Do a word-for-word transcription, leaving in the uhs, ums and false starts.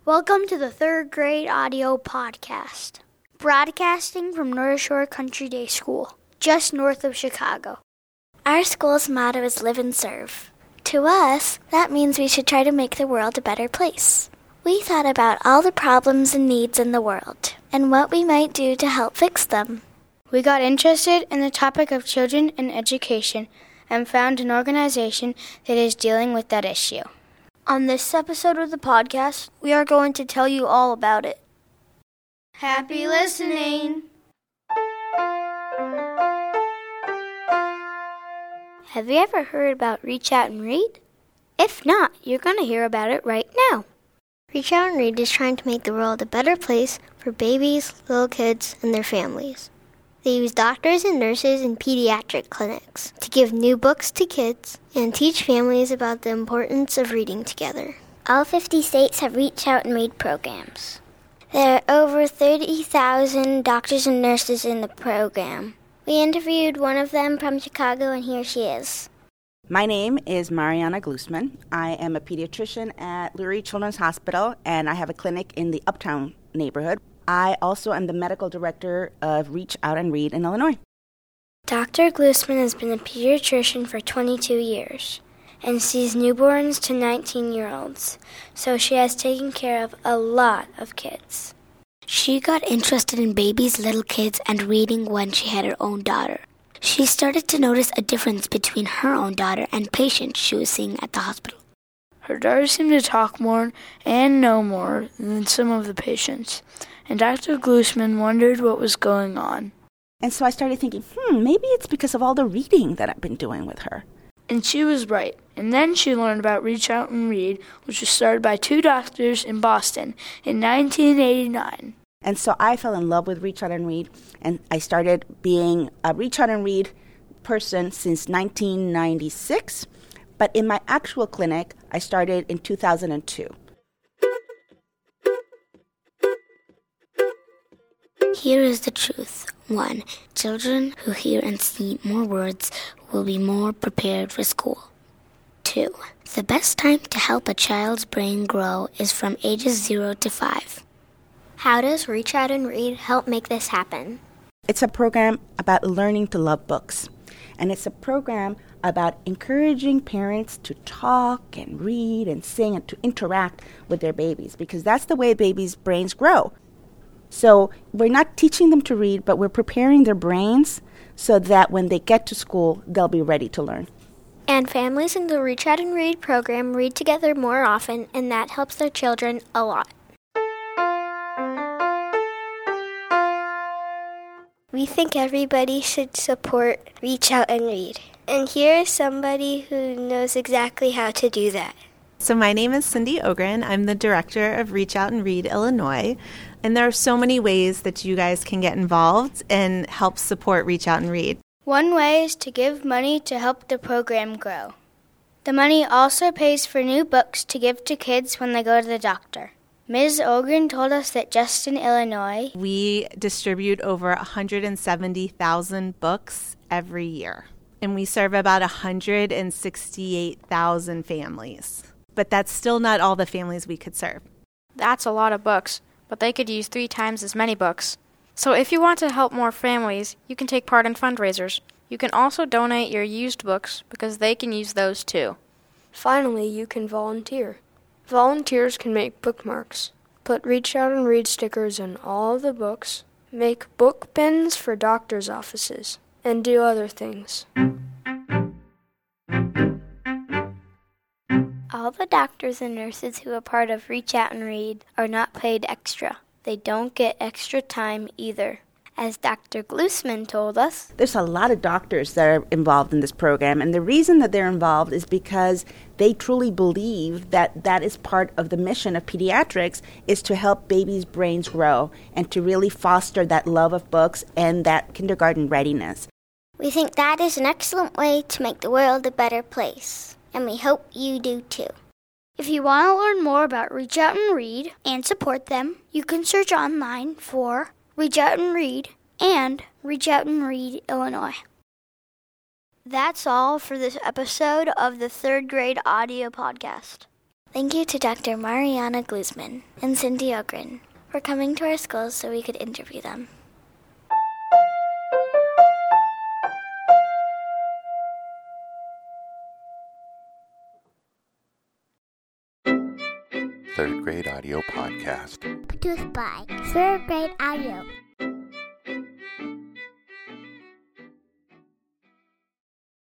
Welcome to the third grade audio podcast, broadcasting from North Shore Country Day School, just north of Chicago. Our school's motto is live and serve. To us, that means we should try to make the world a better place. We thought about all the problems and needs in the world, and what we might do to help fix them. We got interested in the topic of children and education, and found an organization that is dealing with that issue. On this episode of the podcast, we are going to tell you all about it. Happy listening! Have you ever heard about Reach Out and Read? If not, you're going to hear about it right now. Reach Out and Read is trying to make the world a better place for babies, little kids, and their families. They use doctors and nurses in pediatric clinics to give new books to kids and teach families about the importance of reading together. All fifty states have Reach Out and Read programs. There are over thirty thousand doctors and nurses in the program. We interviewed one of them from Chicago, and here she is. My name is Mariana Glusman. I am a pediatrician at Lurie Children's Hospital, and I have a clinic in the Uptown neighborhood. I also am the medical director of Reach Out and Read in Illinois. Doctor Glusman has been a pediatrician for twenty-two years and sees newborns to nineteen-year-olds, so she has taken care of a lot of kids. She got interested in babies, little kids, and reading when she had her own daughter. She started to notice a difference between her own daughter and patients she was seeing at the hospital. Her daughter seemed to talk more and know more than some of the patients, and Doctor Glusman wondered what was going on. And so I started thinking, hmm, maybe it's because of all the reading that I've been doing with her. And she was right. And then she learned about Reach Out and Read, which was started by two doctors in Boston in nineteen eighty-nine. And so I fell in love with Reach Out and Read, and I started being a Reach Out and Read person since nineteen ninety-six. But in my actual clinic, I started in two thousand two. Here is the truth. One, children who hear and see more words will be more prepared for school. Two, the best time to help a child's brain grow is from ages zero to five. How does Reach Out and Read help make this happen? It's a program about learning to love books. And it's a program about encouraging parents to talk and read and sing and to interact with their babies, because that's the way babies' brains grow. So we're not teaching them to read, but we're preparing their brains so that when they get to school, they'll be ready to learn. And families in the Reach Out and Read program read together more often, and that helps their children a lot. We think everybody should support Reach Out and Read. And here is somebody who knows exactly how to do that. So my name is Cindy Ogren. I'm the director of Reach Out and Read Illinois. And there are so many ways that you guys can get involved and help support Reach Out and Read. One way is to give money to help the program grow. The money also pays for new books to give to kids when they go to the doctor. Miz Ogren told us that just in Illinois, we distribute over one hundred seventy thousand books every year. And we serve about one hundred sixty-eight thousand families. But that's still not all the families we could serve. That's a lot of books, but they could use three times as many books. So if you want to help more families, you can take part in fundraisers. You can also donate your used books because they can use those too. Finally, you can volunteer. Volunteers can make bookmarks, put Reach Out and Read stickers in all of the books, make book bins for doctors' offices, and do other things. all the doctors and nurses who are part of Reach Out and Read are not paid extra. They don't get extra time either. As Doctor Glusman told us, there's a lot of doctors that are involved in this program, and the reason that they're involved is because they truly believe that that is part of the mission of pediatrics, is to help babies' brains grow and to really foster that love of books and that kindergarten readiness. We think that is an excellent way to make the world a better place, and we hope you do too. If you want to learn more about Reach Out and Read and support them, you can search online for Reach Out and Read and Reach Out and Read Illinois. That's all for this episode of the third grade audio podcast. Thank you to Doctor Mariana Glusman and Cindy Ogren for coming to our schools so we could interview them. Third Grade Audio Podcast. Produced by Third Grade Audio.